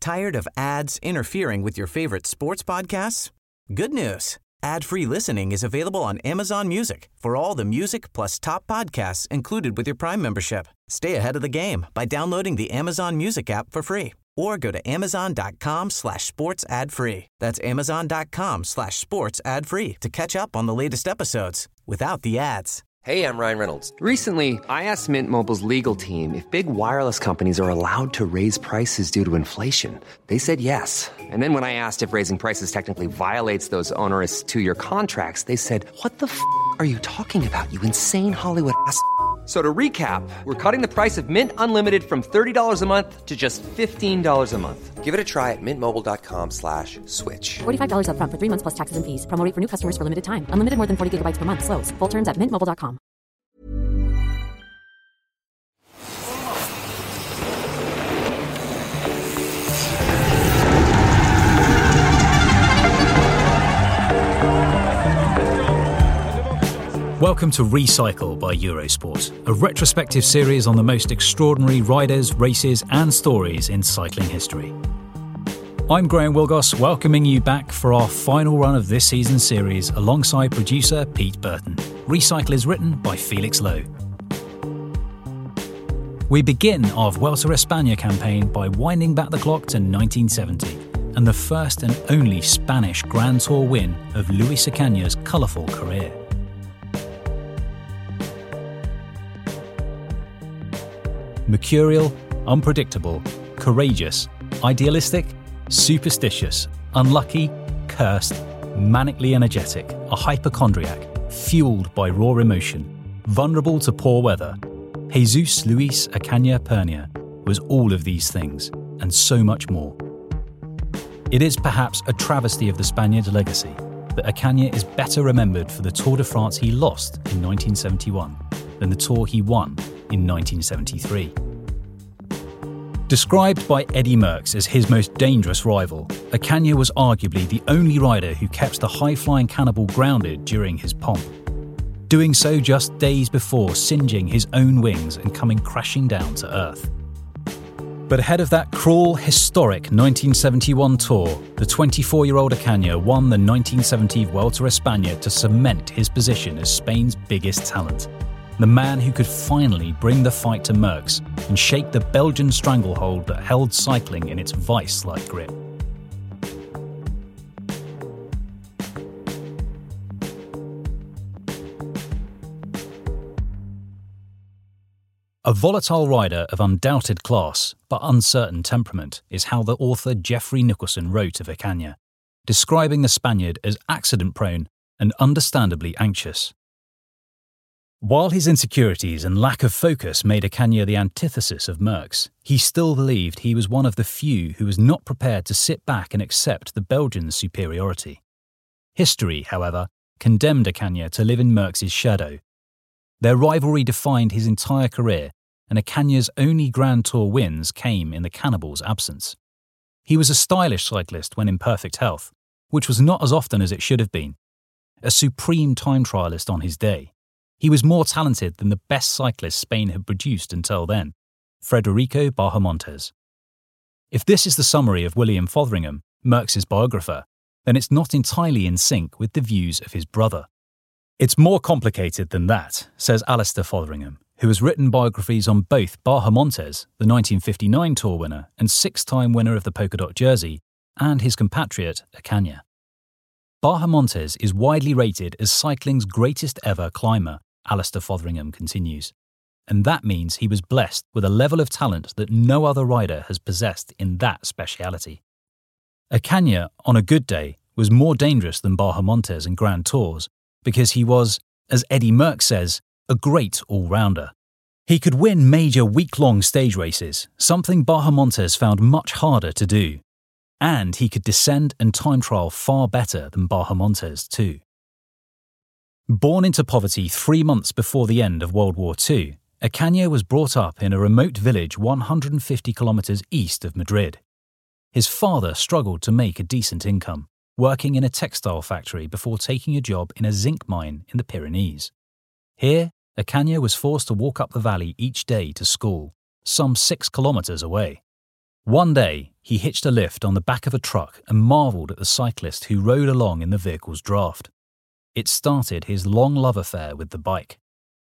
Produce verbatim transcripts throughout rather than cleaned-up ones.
Tired of ads interfering with your favorite sports podcasts? Good news. Ad-free listening is available on Amazon Music for all the music plus top podcasts included with your Prime membership. Stay ahead of the game by downloading the Amazon Music app for free or go to amazon.com slash sports ad free. That's amazon.com slash sports ad free to catch up on the latest episodes without the ads. Hey, I'm Ryan Reynolds. Recently, I asked Mint Mobile's legal team if big wireless companies are allowed to raise prices due to inflation. They said yes. And then when I asked if raising prices technically violates those onerous two-year contracts, they said, what the f*** are you talking about, you insane Hollywood ass f- So to recap, we're cutting the price of Mint Unlimited from thirty dollars a month to just fifteen dollars a month. Give it a try at mintmobile.com slash switch. forty-five dollars up front for three months plus taxes and fees. Promo rate for new customers for limited time. Unlimited more than forty gigabytes per month. Slows full terms at mint mobile dot com. Welcome to Recycle by Eurosport, a retrospective series on the most extraordinary riders, races and stories in cycling history. I'm Graham Wilgoss, welcoming you back for our final run of this season's series alongside producer Pete Burton. Recycle is written by Felix Lowe. We begin our Vuelta a España campaign by winding back the clock to nineteen seventy and the first and only Spanish Grand Tour win of Luis Ocaña's colourful career. Mercurial, unpredictable, courageous, idealistic, superstitious, unlucky, cursed, manically energetic, a hypochondriac, fueled by raw emotion, vulnerable to poor weather, Jesus Luis Ocaña Pernia was all of these things, and so much more. It is perhaps a travesty of the Spaniard's legacy that Ocaña is better remembered for the Tour de France he lost in nineteen seventy-one than the Tour he won in nineteen seventy-three. Described by Eddy Merckx as his most dangerous rival, Ocaña was arguably the only rider who kept the high-flying cannibal grounded during his pomp, doing so just days before singeing his own wings and coming crashing down to earth. But ahead of that cruel, historic nineteen seventy-one Tour, the twenty-four-year-old Ocaña won the nineteen seventy Vuelta a España to cement his position as Spain's biggest talent. The man who could finally bring the fight to Merckx and shake the Belgian stranglehold that held cycling in its vice-like grip. A volatile rider of undoubted class but uncertain temperament is how the author Geoffrey Nicholson wrote of Ocaña, describing the Spaniard as accident-prone and understandably anxious. While his insecurities and lack of focus made Ocaña the antithesis of Merckx, he still believed he was one of the few who was not prepared to sit back and accept the Belgians' superiority. History, however, condemned Ocaña to live in Merckx's shadow. Their rivalry defined his entire career, and Ocaña's only Grand Tour wins came in the cannibal's absence. He was a stylish cyclist when in perfect health, which was not as often as it should have been. A supreme time trialist on his day. He was more talented than the best cyclist Spain had produced until then, Federico Bahamontes. If this is the summary of William Fotheringham, Merckx's biographer, then it's not entirely in sync with the views of his brother. It's more complicated than that, says Alistair Fotheringham, who has written biographies on both Bahamontes, the nineteen fifty-nine Tour winner and six-time winner of the polka dot jersey, and his compatriot Ocaña. Bahamontes is widely rated as cycling's greatest ever climber, Alistair Fotheringham continues, and that means he was blessed with a level of talent that no other rider has possessed in that speciality. Ocaña, on a good day, was more dangerous than Bahamontes in Grand Tours because he was, as Eddy Merckx says, a great all-rounder. He could win major week-long stage races, something Bahamontes found much harder to do. And he could descend and time trial far better than Bahamontes too. Born into poverty three months before the end of World War Two, Ocaña was brought up in a remote village one hundred fifty kilometres east of Madrid. His father struggled to make a decent income, working in a textile factory before taking a job in a zinc mine in the Pyrenees. Here, Ocaña was forced to walk up the valley each day to school, some six kilometres away. One day, he hitched a lift on the back of a truck and marvelled at the cyclist who rode along in the vehicle's draft. It started his long love affair with the bike.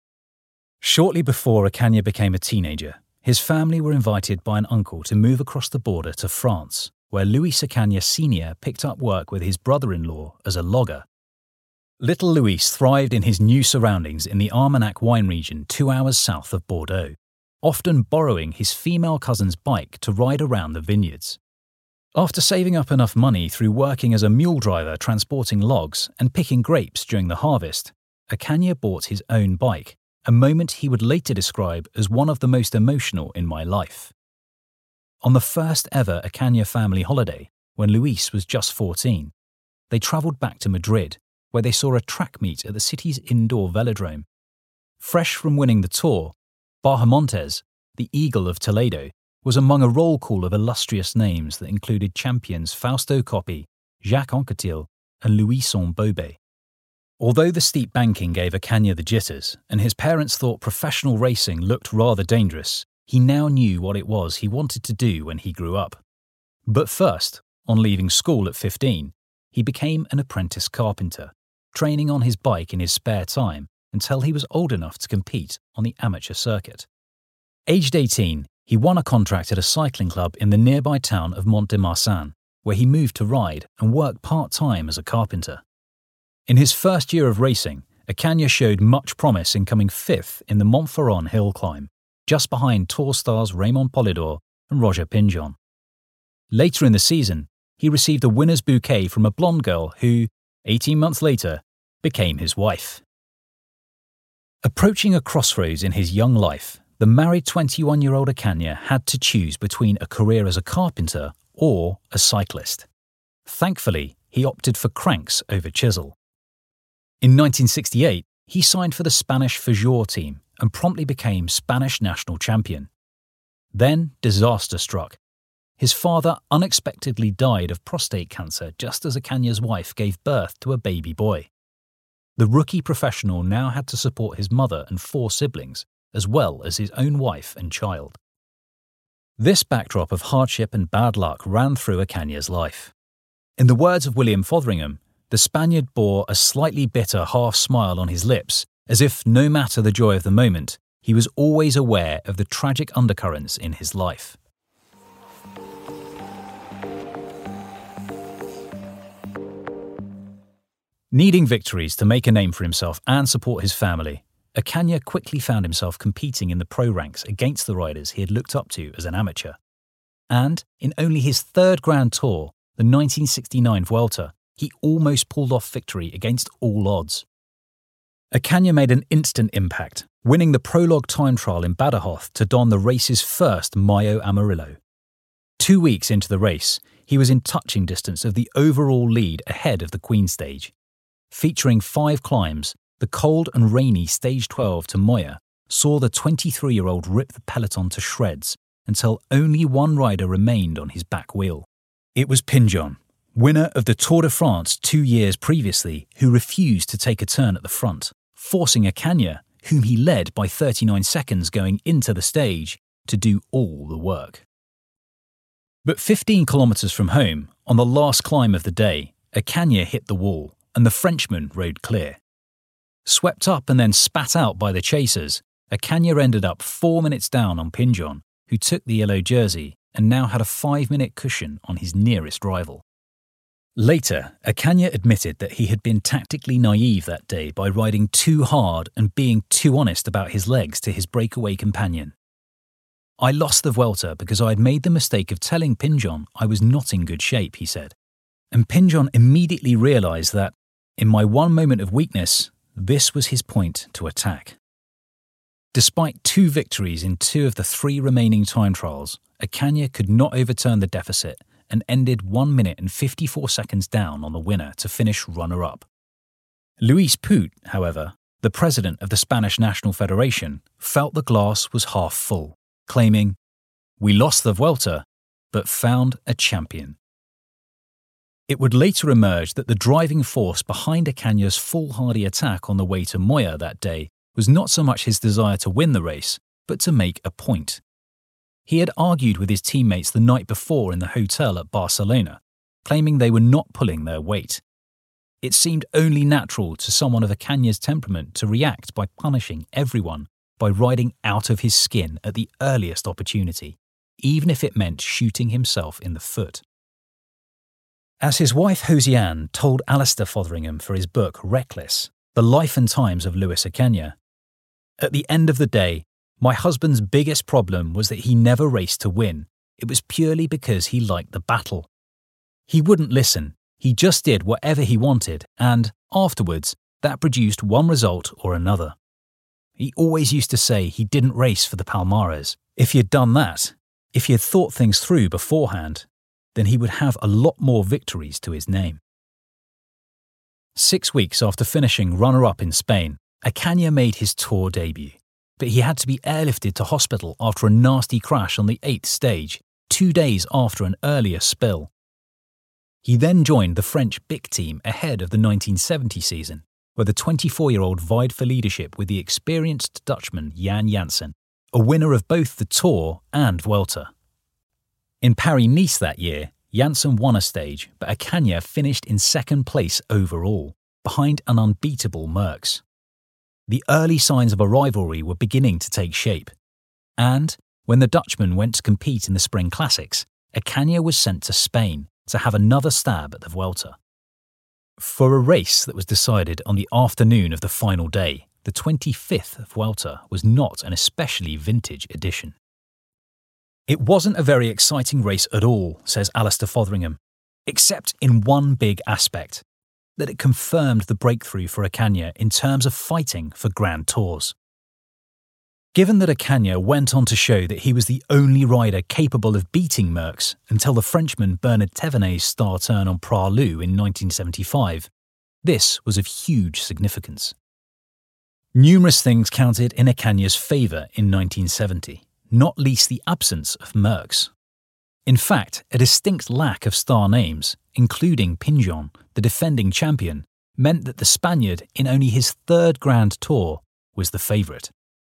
Shortly before Ocaña became a teenager, his family were invited by an uncle to move across the border to France, where Luis Ocaña Senior picked up work with his brother-in-law as a logger. Little Luis thrived in his new surroundings in the Armagnac wine region two hours south of Bordeaux, often borrowing his female cousin's bike to ride around the vineyards. After saving up enough money through working as a mule driver transporting logs and picking grapes during the harvest, Ocaña bought his own bike, a moment he would later describe as one of the most emotional in my life. On the first ever Ocaña family holiday, when Luis was just fourteen, they travelled back to Madrid, where they saw a track meet at the city's indoor velodrome. Fresh from winning the Tour, Bahamontes, the Eagle of Toledo, was among a roll call of illustrious names that included champions Fausto Coppi, Jacques Anquetil, and Louison Bobet. Although the steep banking gave Ocaña the jitters, and his parents thought professional racing looked rather dangerous, he now knew what it was he wanted to do when he grew up. But first, on leaving school at fifteen, he became an apprentice carpenter, training on his bike in his spare time until he was old enough to compete on the amateur circuit. Aged eighteen, he won a contract at a cycling club in the nearby town of Mont-de-Marsan, where he moved to ride and work part-time as a carpenter. In his first year of racing, Ocaña showed much promise in coming fifth in the Montferrand hill climb, just behind Tour stars Raymond Poulidor and Roger Pinjon. Later in the season, he received a winner's bouquet from a blonde girl who, eighteen months later, became his wife. Approaching a crossroads in his young life, the married twenty-one-year-old Ocaña had to choose between a career as a carpenter or a cyclist. Thankfully, he opted for cranks over chisel. In nineteen sixty-eight, he signed for the Spanish Fajor team and promptly became Spanish national champion. Then disaster struck. His father unexpectedly died of prostate cancer just as Ocaña's wife gave birth to a baby boy. The rookie professional now had to support his mother and four siblings, as well as his own wife and child. This backdrop of hardship and bad luck ran through Ocaña's life. In the words of William Fotheringham, the Spaniard bore a slightly bitter half smile on his lips, as if, no matter the joy of the moment, he was always aware of the tragic undercurrents in his life. Needing victories to make a name for himself and support his family, Ocaña quickly found himself competing in the pro ranks against the riders he had looked up to as an amateur. And, in only his third Grand Tour, the nineteen sixty-nine Vuelta, he almost pulled off victory against all odds. Ocaña made an instant impact, winning the prologue time trial in Badajoz to don the race's first Mayo Amarillo. Two weeks into the race, he was in touching distance of the overall lead ahead of the Queen stage. Featuring five climbs, the cold and rainy Stage twelve to Moya saw the twenty-three-year-old rip the peloton to shreds until only one rider remained on his back wheel. It was Pinjon, winner of the Tour de France two years previously, who refused to take a turn at the front, forcing Ocaña, whom he led by thirty-nine seconds going into the stage, to do all the work. But fifteen kilometres from home, on the last climb of the day, Ocaña hit the wall, and the Frenchman rode clear. Swept up and then spat out by the chasers, Ocaña ended up four minutes down on Pinjon, who took the yellow jersey and now had a five-minute cushion on his nearest rival. Later, Ocaña admitted that he had been tactically naive that day by riding too hard and being too honest about his legs to his breakaway companion. "I lost the Vuelta because I had made the mistake of telling Pinjon I was not in good shape," he said. And Pinjon immediately realised that, in my one moment of weakness, this was his point to attack. Despite two victories in two of the three remaining time trials, Ocaña could not overturn the deficit and ended one minute and fifty-four seconds down on the winner to finish runner-up. Luis Put, however, the president of the Spanish National Federation, felt the glass was half full, claiming, "We lost the Vuelta, but found a champion." It would later emerge that the driving force behind Ocaña's foolhardy attack on the way to Moya that day was not so much his desire to win the race, but to make a point. He had argued with his teammates the night before in the hotel at Barcelona, claiming they were not pulling their weight. It seemed only natural to someone of Ocaña's temperament to react by punishing everyone by riding out of his skin at the earliest opportunity, even if it meant shooting himself in the foot. As his wife Josiane told Alistair Fotheringham for his book Reckless, The Life and Times of Luis Ocaña, "At the end of the day, my husband's biggest problem was that he never raced to win. It was purely because he liked the battle. He wouldn't listen. He just did whatever he wanted, and, afterwards, that produced one result or another. He always used to say he didn't race for the Palmares. If he had done that, if he had thought things through beforehand, then he would have a lot more victories to his name." Six weeks after finishing runner-up in Spain, Ocaña made his Tour debut, but he had to be airlifted to hospital after a nasty crash on the eighth stage, two days after an earlier spill. He then joined the French B I C team ahead of the nineteen seventy season, where the twenty-four-year-old vied for leadership with the experienced Dutchman Jan Janssen, a winner of both the Tour and Vuelta. In Paris-Nice that year, Janssen won a stage, but Ocaña finished in second place overall, behind an unbeatable Merckx. The early signs of a rivalry were beginning to take shape, and when the Dutchman went to compete in the Spring Classics, Ocaña was sent to Spain to have another stab at the Vuelta. For a race that was decided on the afternoon of the final day, the twenty-fifth Vuelta was not an especially vintage edition. "It wasn't a very exciting race at all," says Alistair Fotheringham, "except in one big aspect, that it confirmed the breakthrough for Ocaña in terms of fighting for Grand Tours. Given that Ocaña went on to show that he was the only rider capable of beating Merckx until the Frenchman Bernard Thévenet's star turn on Pralou in nineteen seventy-five, this was of huge significance. Numerous things counted in Ocaña's favour in nineteen seventy, not least the absence of Merckx. In fact, a distinct lack of star names, including Pinjon, the defending champion, meant that the Spaniard, in only his third Grand Tour, was the favourite.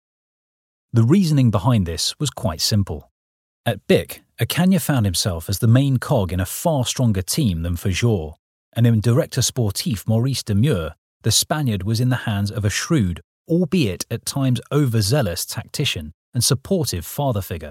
The reasoning behind this was quite simple. At B I C, Ocaña found himself as the main cog in a far stronger team than Fourgeour, and in Director Sportif Maurice Demure, the Spaniard was in the hands of a shrewd, albeit at times overzealous tactician and supportive father figure.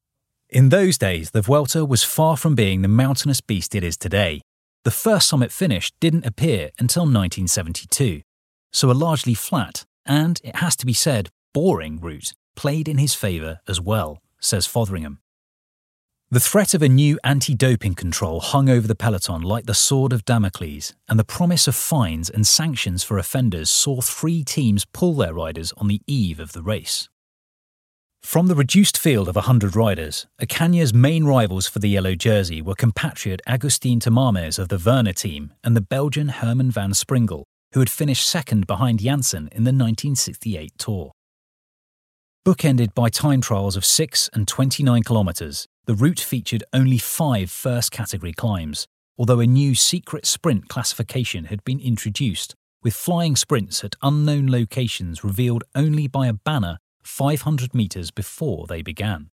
In those days, the Vuelta was far from being the mountainous beast it is today. The first summit finish didn't appear until nineteen seventy-two, so a largely flat, and, it has to be said, boring route played in his favour as well, says Fotheringham. The threat of a new anti-doping control hung over the peloton like the sword of Damocles, and the promise of fines and sanctions for offenders saw three teams pull their riders on the eve of the race. From the reduced field of one hundred riders, Ocaña's main rivals for the yellow jersey were compatriot Agustín Tamames of the Werner team and the Belgian Herman van Springel, who had finished second behind Janssen in the nineteen sixty-eight Tour. Bookended by time trials of six and twenty-nine kilometres, the route featured only five first-category climbs, although a new secret sprint classification had been introduced, with flying sprints at unknown locations revealed only by a banner five hundred metres before they began.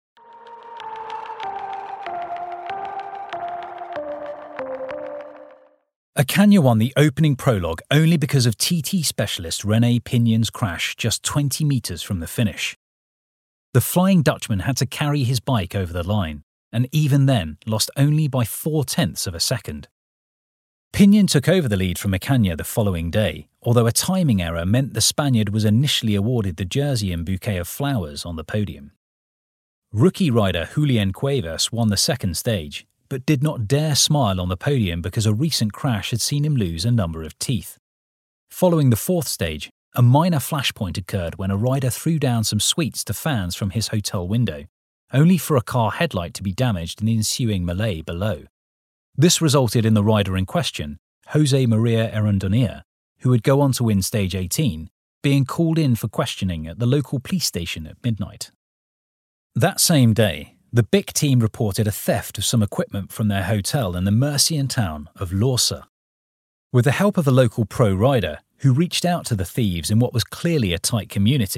Ocaña won the opening prologue only because of T T specialist René Pignon's crash just twenty metres from the finish. The Flying Dutchman had to carry his bike over the line, and even then lost only by four-tenths of a second. Pignon took over the lead from Ocaña the following day, although a timing error meant the Spaniard was initially awarded the jersey and bouquet of flowers on the podium. Rookie rider Julián Cuevas won the second stage, but did not dare smile on the podium because a recent crash had seen him lose a number of teeth. Following the fourth stage, a minor flashpoint occurred when a rider threw down some sweets to fans from his hotel window, only for a car headlight to be damaged in the ensuing melee below. This resulted in the rider in question, José María Arandonía, who would go on to win stage eighteen, being called in for questioning at the local police station at midnight. That same day, the B I C team reported a theft of some equipment from their hotel in the Murcian town of Lorsa. With the help of a local pro rider, who reached out to the thieves in what was clearly a tight community,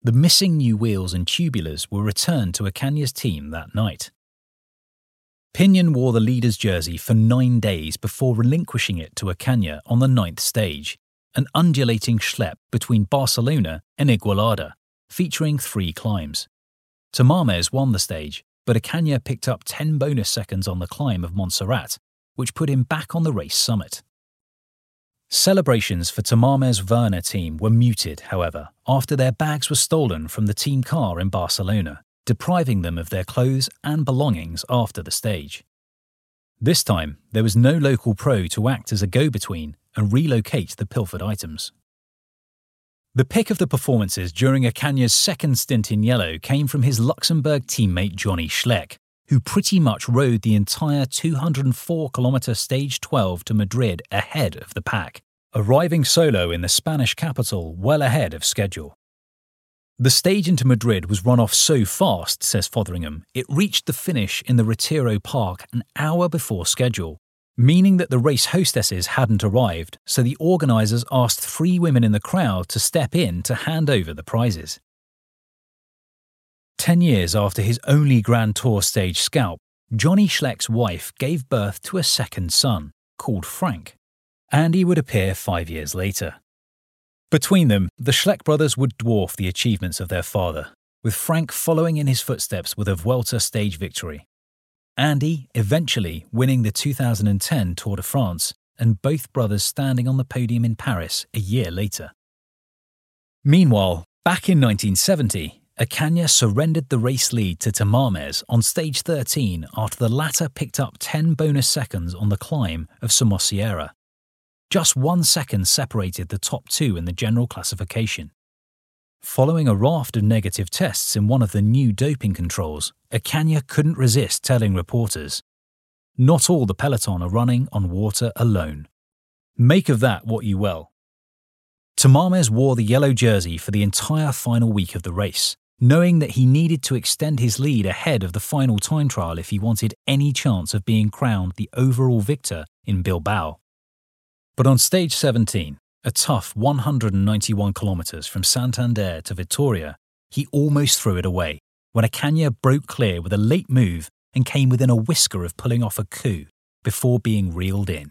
the missing new wheels and tubulars were returned to Ocanha's team that night. Pinion wore the leader's jersey for nine days before relinquishing it to Ocaña on the ninth stage, an undulating schlep between Barcelona and Igualada, featuring three climbs. Tamames won the stage, but Ocaña picked up ten bonus seconds on the climb of Montserrat, which put him back on the race summit. Celebrations for Tamames' Werner team were muted, however, after their bags were stolen from the team car in Barcelona, depriving them of their clothes and belongings after the stage. This time, there was no local pro to act as a go-between and relocate the pilfered items. The pick of the performances during Ocaña's second stint in yellow came from his Luxembourg teammate Johnny Schleck, who pretty much rode the entire two hundred four kilometre Stage twelve to Madrid ahead of the pack, arriving solo in the Spanish capital well ahead of schedule. The stage into Madrid was run off so fast, says Fotheringham, it reached the finish in the Retiro Park an hour before schedule, meaning that the race hostesses hadn't arrived, so the organisers asked three women in the crowd to step in to hand over the prizes. Ten years after his only Grand Tour stage scalp, Johnny Schleck's wife gave birth to a second son, called Frank, and he would appear five years later. Between them, the Schleck brothers would dwarf the achievements of their father, with Frank following in his footsteps with a Vuelta stage victory. Andy eventually winning the two thousand ten Tour de France, and both brothers standing on the podium in Paris a year later. Meanwhile, back in nineteen seventy, Ocaña surrendered the race lead to Tamames on stage thirteen after the latter picked up ten bonus seconds on the climb of Somosierra. Just one second separated the top two in the general classification. Following a raft of negative tests in one of the new doping controls, Ocaña couldn't resist telling reporters, "Not all the peloton are running on water alone. Make of that what you will." Tamames wore the yellow jersey for the entire final week of the race, knowing that he needed to extend his lead ahead of the final time trial if he wanted any chance of being crowned the overall victor in Bilbao. But on stage seventeen, a tough one hundred ninety-one kilometres from Santander to Vitoria, he almost threw it away when Ocaña broke clear with a late move and came within a whisker of pulling off a coup before being reeled in.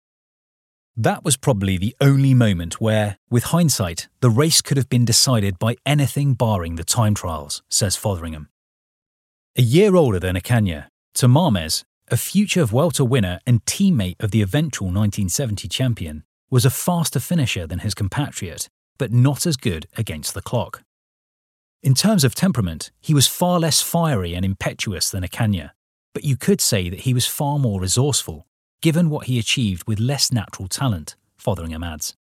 That was probably the only moment where, with hindsight, the race could have been decided by anything barring the time trials, says Fotheringham. A year older than Ocaña, Tamames, a future Vuelta winner and teammate of the eventual nineteen seventy champion, was a faster finisher than his compatriot, but not as good against the clock. In terms of temperament, he was far less fiery and impetuous than Ocaña, but you could say that he was far more resourceful, given what he achieved with less natural talent, Fotheringham adds.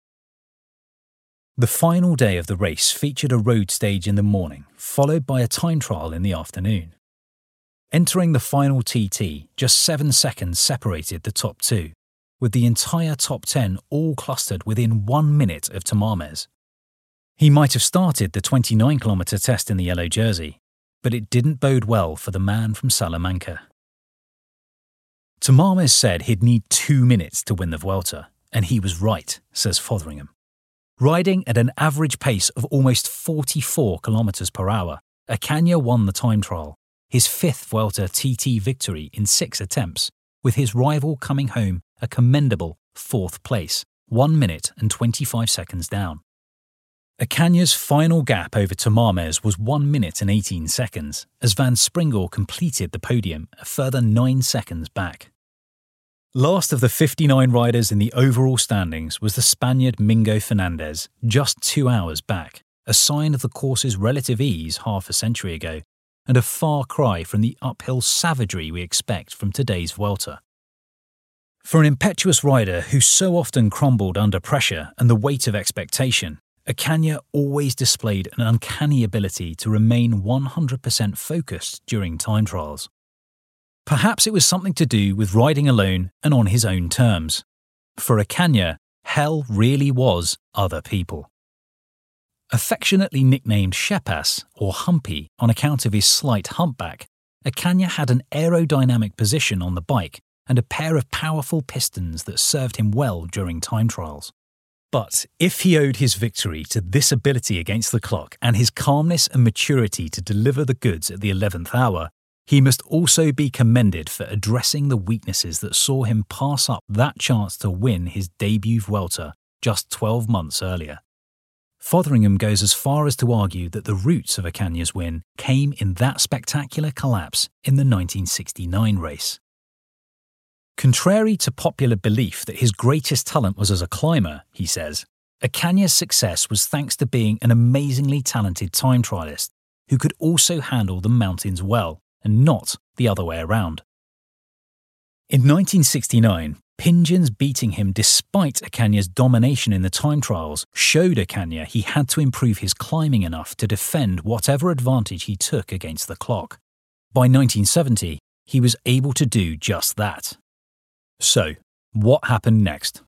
The final day of the race featured a road stage in the morning, followed by a time trial in the afternoon. Entering the final T T, just seven seconds separated the top two, with the entire top ten all clustered within one minute of Tamames. He might have started the twenty-nine kilometre test in the yellow jersey, but it didn't bode well for the man from Salamanca. Tamames said he'd need two minutes to win the Vuelta, and he was right, says Fotheringham. Riding at an average pace of almost forty-four kilometres per hour, Ocaña won the time trial, his fifth Vuelta T T victory in six attempts, with his rival coming home a commendable fourth place, one minute and twenty-five seconds down. Ocaña's final gap over Tamames was one minute and eighteen seconds, as Van Springel completed the podium a further nine seconds back. Last of the fifty-nine riders in the overall standings was the Spaniard Mingo Fernandez, just two hours back, a sign of the course's relative ease half a century ago, and a far cry from the uphill savagery we expect from today's Vuelta. For an impetuous rider who so often crumbled under pressure and the weight of expectation, Ocaña always displayed an uncanny ability to remain one hundred percent focused during time trials. Perhaps it was something to do with riding alone and on his own terms. For Ocaña, hell really was other people. Affectionately nicknamed Chepas, or Humpy, on account of his slight humpback, Ocaña had an aerodynamic position on the bike and a pair of powerful pistons that served him well during time trials. But if he owed his victory to this ability against the clock and his calmness and maturity to deliver the goods at the eleventh hour, he must also be commended for addressing the weaknesses that saw him pass up that chance to win his debut Vuelta just twelve months earlier. Fotheringham goes as far as to argue that the roots of Ocaña's win came in that spectacular collapse in the nineteen sixty-nine race. Contrary to popular belief that his greatest talent was as a climber, he says, Ocaña's success was thanks to being an amazingly talented time trialist who could also handle the mountains well, and not the other way around. In nineteen sixty-nine, Pingeon's beating him despite Ocaña's domination in the time trials showed Ocaña he had to improve his climbing enough to defend whatever advantage he took against the clock. By nineteen seventy, he was able to do just that. So, what happened next?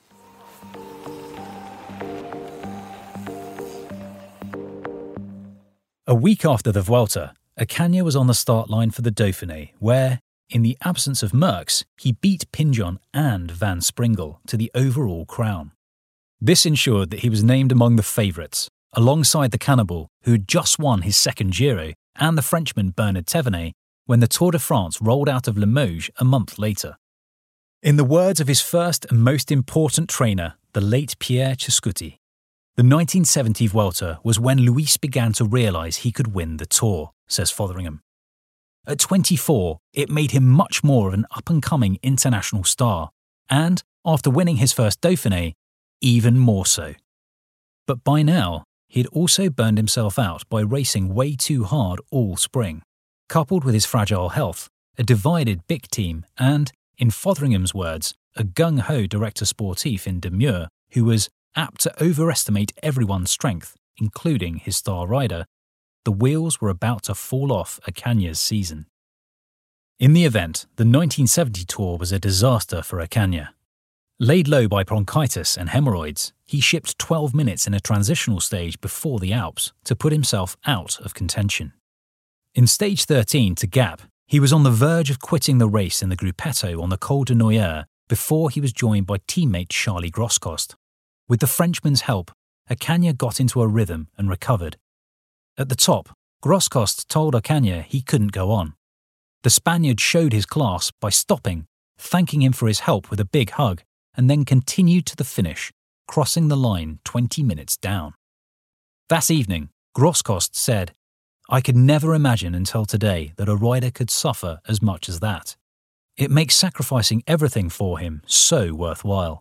A week after the Vuelta, Ocaña was on the start line for the Dauphiné, where, in the absence of Merckx, he beat Pingeon and Van Springel to the overall crown. This ensured that he was named among the favourites, alongside the Cannibal, who had just won his second Giro, and the Frenchman Bernard Thévenet, when the Tour de France rolled out of Limoges a month later. In the words of his first and most important trainer, the late Pierre Cescuti, the nineteen seventy Vuelta was when Luis began to realise he could win the Tour, says Fotheringham. At twenty-four, it made him much more of an up-and-coming international star, and, after winning his first Dauphiné, even more so. But by now, he had also burned himself out by racing way too hard all spring, coupled with his fragile health, a divided B I C team, and, in Fotheringham's words, a gung-ho director sportif in Demure who was apt to overestimate everyone's strength, including his star rider, the wheels were about to fall off Ocaña's season. In the event, the nineteen seventy Tour was a disaster for Ocaña. Laid low by bronchitis and hemorrhoids, he shipped twelve minutes in a transitional stage before the Alps to put himself out of contention. In stage thirteen to Gap, he was on the verge of quitting the race in the Gruppetto on the Col de Noyer before he was joined by teammate Charlie Groscost. With the Frenchman's help, Ocaña got into a rhythm and recovered. At the top, Groscost told Ocaña he couldn't go on. The Spaniard showed his class by stopping, thanking him for his help with a big hug, and then continued to the finish, crossing the line twenty minutes down. That evening, Groscost said, "I could never imagine until today that a rider could suffer as much as that. It makes sacrificing everything for him so worthwhile."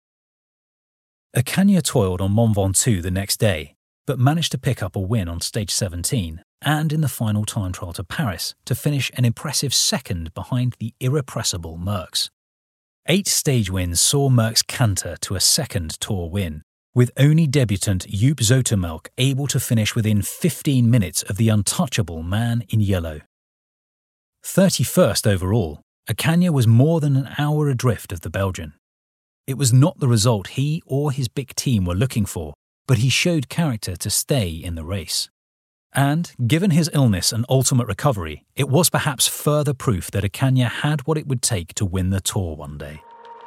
Ocaña toiled on Mont Ventoux the next day, but managed to pick up a win on stage seventeen and in the final time trial to Paris to finish an impressive second behind the irrepressible Merckx. Eight stage wins saw Merckx canter to a second Tour win, with only debutant Joop Zoetemelk able to finish within fifteen minutes of the untouchable man in yellow. thirty-first overall, Ocaña was more than an hour adrift of the Belgian. It was not the result he or his big team were looking for, but he showed character to stay in the race. And, given his illness and ultimate recovery, it was perhaps further proof that Ocaña had what it would take to win the Tour one day.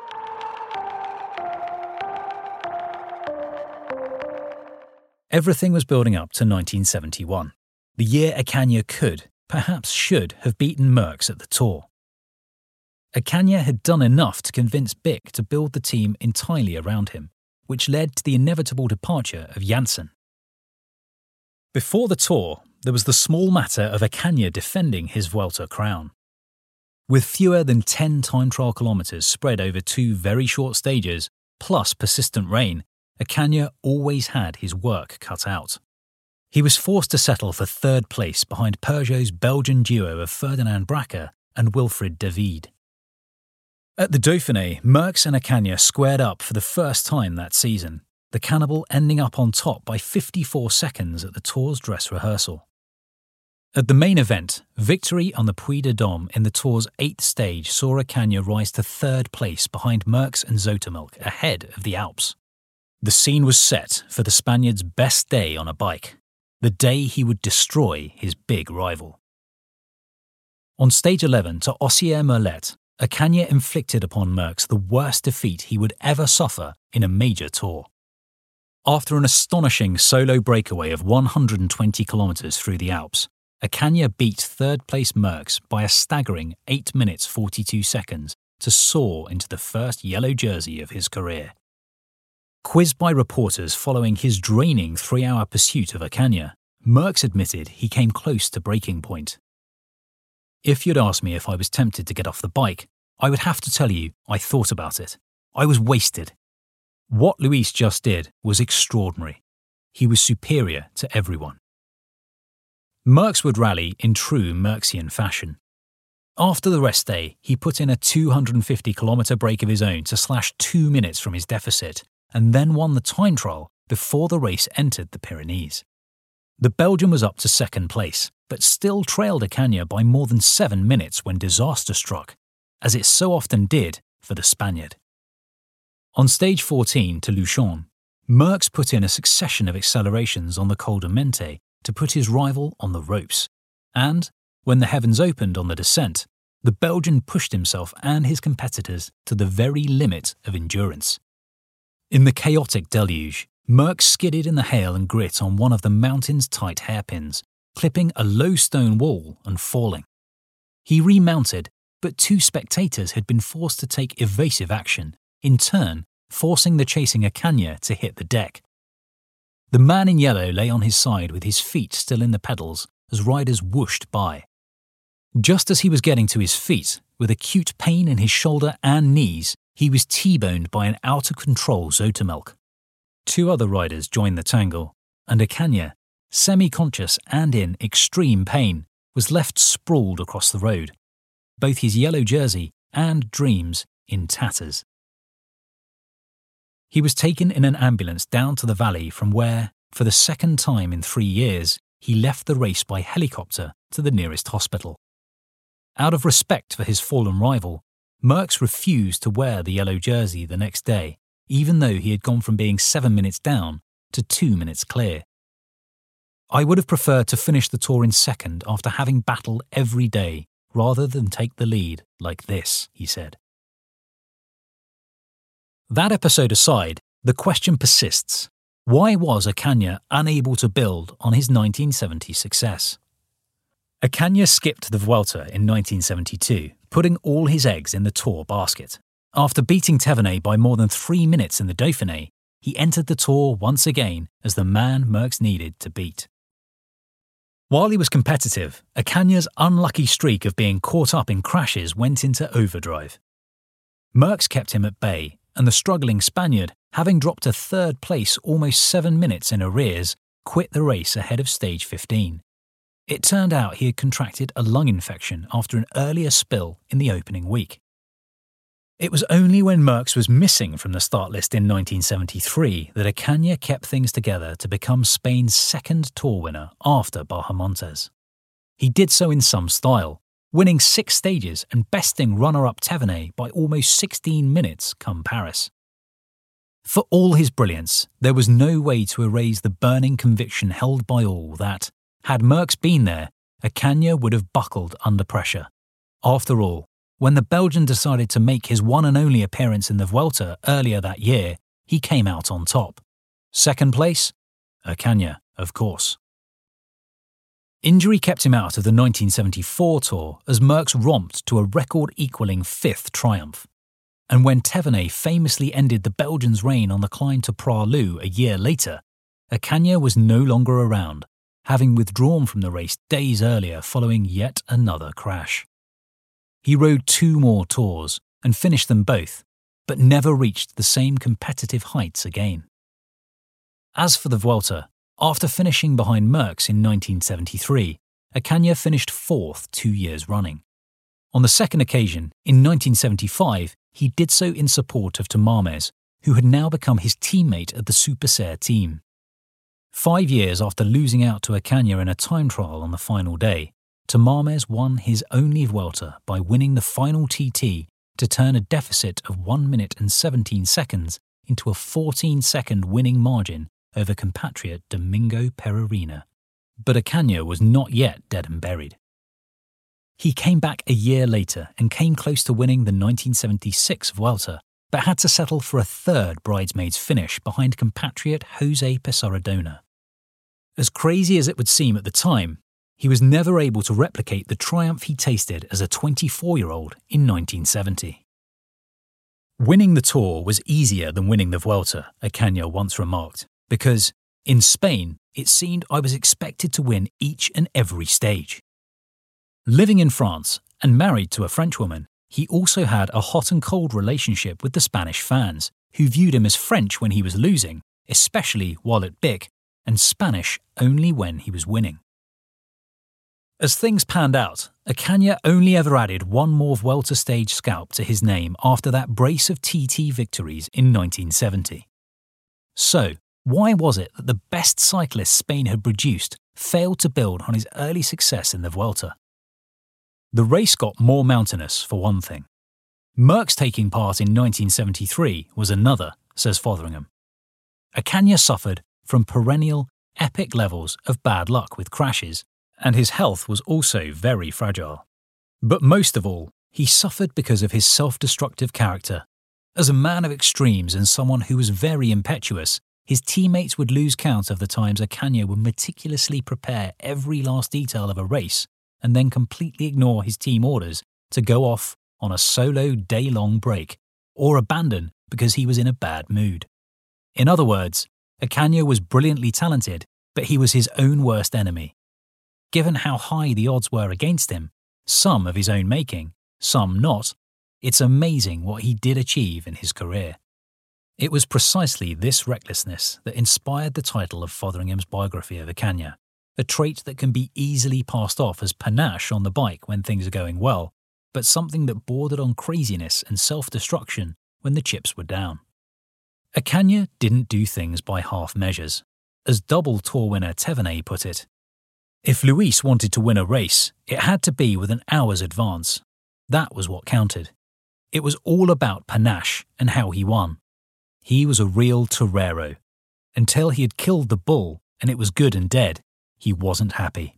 Everything was building up to nineteen seventy-one, the year Ocaña could, perhaps should, have beaten Merckx at the Tour. Ocaña had done enough to convince B I C to build the team entirely around him, which led to the inevitable departure of Janssen. Before the Tour, there was the small matter of Ocaña defending his Vuelta crown. With fewer than ten time trial kilometres spread over two very short stages, plus persistent rain, Ocaña always had his work cut out. He was forced to settle for third place behind Peugeot's Belgian duo of Ferdinand Bracher and Wilfried David. At the Dauphiné, Merckx and Ocaña squared up for the first time that season, the Cannibal ending up on top by fifty-four seconds at the Tour's dress rehearsal. At the main event, victory on the Puy de Dôme in the Tour's eighth stage saw Ocaña rise to third place behind Merckx and Zoetemelk ahead of the Alps. The scene was set for the Spaniard's best day on a bike, the day he would destroy his big rival. On stage eleven to Ossier-Merlet, Ocaña inflicted upon Merckx the worst defeat he would ever suffer in a major Tour. After an astonishing solo breakaway of one hundred twenty kilometres through the Alps, Ocaña beat third-place Merckx by a staggering eight minutes forty-two seconds to soar into the first yellow jersey of his career. Quizzed by reporters following his draining three-hour pursuit of Ocaña, Merckx admitted he came close to breaking point. "If you'd asked me if I was tempted to get off the bike, I would have to tell you I thought about it. I was wasted. What Luis just did was extraordinary. He was superior to everyone." Merckx would rally in true Merckxian fashion. After the rest day, he put in a two hundred fifty kilometre break of his own to slash two minutes from his deficit, and then won the time trial before the race entered the Pyrenees. The Belgian was up to second place, but still trailed Ocaña by more than seven minutes when disaster struck, as it so often did for the Spaniard. On stage fourteen to Luchon, Merckx put in a succession of accelerations on the Col de Mente to put his rival on the ropes, and, when the heavens opened on the descent, the Belgian pushed himself and his competitors to the very limit of endurance. In the chaotic deluge, Merckx skidded in the hail and grit on one of the mountain's tight hairpins, clipping a low stone wall and falling. He remounted, but two spectators had been forced to take evasive action, in turn forcing the chasing Ocaña to hit the deck. The man in yellow lay on his side with his feet still in the pedals as riders whooshed by. Just as he was getting to his feet, with acute pain in his shoulder and knees, he was T-boned by an out-of-control Zoetemelk. Two other riders joined the tangle, and Ocaña, semi-conscious and in extreme pain, was left sprawled across the road, both his yellow jersey and dreams in tatters. He was taken in an ambulance down to the valley from where, for the second time in three years, he left the race by helicopter to the nearest hospital. Out of respect for his fallen rival, Merckx refused to wear the yellow jersey the next day, even though he had gone from being seven minutes down to two minutes clear. "I would have preferred to finish the tour in second after having battled every day, rather than take the lead like this," he said. That episode aside, the question persists. Why was Ocaña unable to build on his nineteen seventy success? Ocaña skipped the Vuelta in nineteen seventy-two, putting all his eggs in the Tour basket. After beating Thévenet by more than three minutes in the Dauphiné, he entered the Tour once again as the man Merckx needed to beat. While he was competitive, Ocaña's unlucky streak of being caught up in crashes went into overdrive. Merckx kept him at bay, and the struggling Spaniard, having dropped to third place almost seven minutes in arrears, quit the race ahead of stage fifteen. It turned out he had contracted a lung infection after an earlier spill in the opening week. It was only when Merckx was missing from the start list in nineteen seventy-three that Ocaña kept things together to become Spain's second Tour winner after Bahamontes. He did so in some style, winning six stages and besting runner-up Thévenet by almost sixteen minutes come Paris. For all his brilliance, there was no way to erase the burning conviction held by all that, had Merckx been there, Ocaña would have buckled under pressure. After all, when the Belgian decided to make his one and only appearance in the Vuelta earlier that year, he came out on top. Second place? Ocaña, of course. Injury kept him out of the nineteen seventy-four Tour as Merckx romped to a record-equalling fifth triumph. And when Thévenet famously ended the Belgian's reign on the climb to Pralou a year later, Ocaña was no longer around, having withdrawn from the race days earlier following yet another crash. He rode two more tours and finished them both, but never reached the same competitive heights again. As for the Vuelta, after finishing behind Merckx in nineteen seventy-three, Ocaña finished fourth two years running. On the second occasion, in nineteen seventy-five, he did so in support of Tamames, who had now become his teammate at the Superser team. Five years after losing out to Ocaña in a time trial on the final day, Tamames won his only Vuelta by winning the final T T to turn a deficit of one minute and seventeen seconds into a fourteen-second winning margin over compatriot Domingo Pereira. But Ocaña was not yet dead and buried. He came back a year later and came close to winning the nineteen seventy-six Vuelta, but had to settle for a third bridesmaid's finish behind compatriot Jose Pesarrodona. As crazy as it would seem at the time, he was never able to replicate the triumph he tasted as a twenty-four-year-old in nineteen seventy. Winning the Tour was easier than winning the Vuelta, Ocaña once remarked, because, in Spain, it seemed I was expected to win each and every stage. Living in France and married to a Frenchwoman, he also had a hot and cold relationship with the Spanish fans, who viewed him as French when he was losing, especially while at Bic, and Spanish only when he was winning. As things panned out, Ocaña only ever added one more Vuelta stage scalp to his name after that brace of T T victories in nineteen seventy. So, why was it that the best cyclist Spain had produced failed to build on his early success in the Vuelta? The race got more mountainous, for one thing. Merckx taking part in nineteen seventy-three was another, says Fotheringham. Ocaña suffered from perennial, epic levels of bad luck with crashes, and his health was also very fragile. But most of all, he suffered because of his self-destructive character. As a man of extremes and someone who was very impetuous, his teammates would lose count of the times Ocaña would meticulously prepare every last detail of a race and then completely ignore his team orders to go off on a solo day-long break, or abandon because he was in a bad mood. In other words, Ocaña was brilliantly talented, but he was his own worst enemy. Given how high the odds were against him, some of his own making, some not, it's amazing what he did achieve in his career. It was precisely this recklessness that inspired the title of Fotheringham's biography of Ocaña, a trait that can be easily passed off as panache on the bike when things are going well, but something that bordered on craziness and self-destruction when the chips were down. Ocaña didn't do things by half measures. As double Tour winner Thévenet put it, if Luis wanted to win a race, it had to be with an hour's advance. That was what counted. It was all about panache and how he won. He was a real torero. Until he had killed the bull and it was good and dead, he wasn't happy.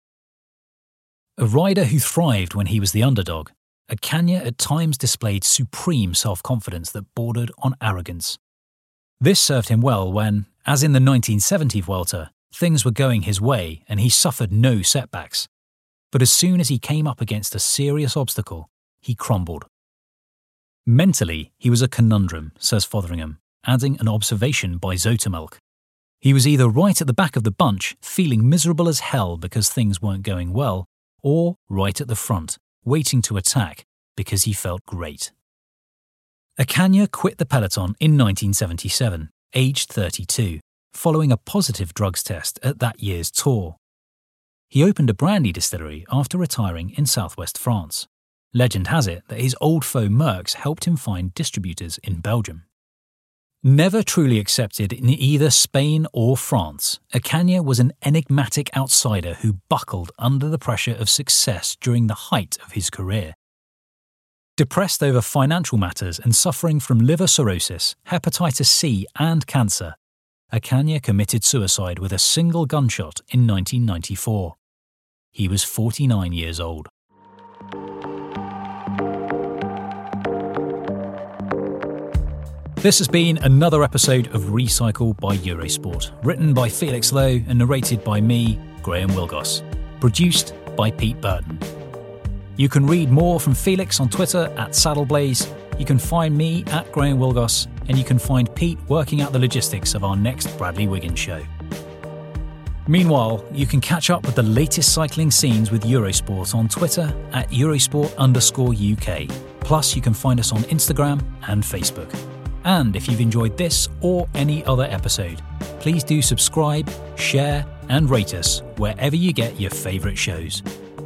A rider who thrived when he was the underdog, Ocaña at times displayed supreme self-confidence that bordered on arrogance. This served him well when, as in the nineteen seventy Vuelta, things were going his way and he suffered no setbacks. But as soon as he came up against a serious obstacle, he crumbled. Mentally, he was a conundrum, says Fotheringham, adding an observation by Zoetemelk. He was either right at the back of the bunch, feeling miserable as hell because things weren't going well, or right at the front, waiting to attack because he felt great. Ocaña quit the peloton in nineteen seventy-seven, aged thirty-two, following a positive drugs test at that year's Tour. He opened a brandy distillery after retiring in southwest France. Legend has it that his old foe Merckx helped him find distributors in Belgium. Never truly accepted in either Spain or France, Ocaña was an enigmatic outsider who buckled under the pressure of success during the height of his career. Depressed over financial matters and suffering from liver cirrhosis, hepatitis C and cancer, Ocaña committed suicide with a single gunshot in nineteen ninety-four. He was forty-nine years old. This has been another episode of Recycle by Eurosport, written by Felix Lowe and narrated by me, Graham Wilgoss. Produced by Pete Burton. You can read more from Felix on Twitter at Saddleblaze, you can find me at Graham Wilgoss, and you can find Pete working out the logistics of our next Bradley Wiggins show. Meanwhile, you can catch up with the latest cycling scenes with Eurosport on Twitter at Eurosport underscore UK. Plus, you can find us on Instagram and Facebook. And if you've enjoyed this or any other episode, please do subscribe, share, and rate us wherever you get your favourite shows.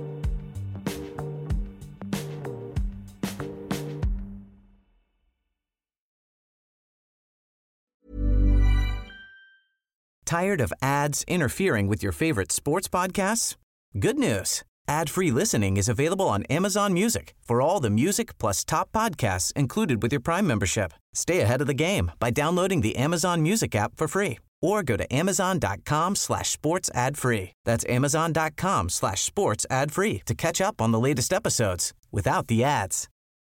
Tired of ads interfering with your favorite sports podcasts? Good news. Ad-free listening is available on Amazon Music for all the music plus top podcasts included with your Prime membership. Stay ahead of the game by downloading the Amazon Music app for free or go to amazon.com slash sports ad free. That's amazon.com slash sports ad free to catch up on the latest episodes without the ads.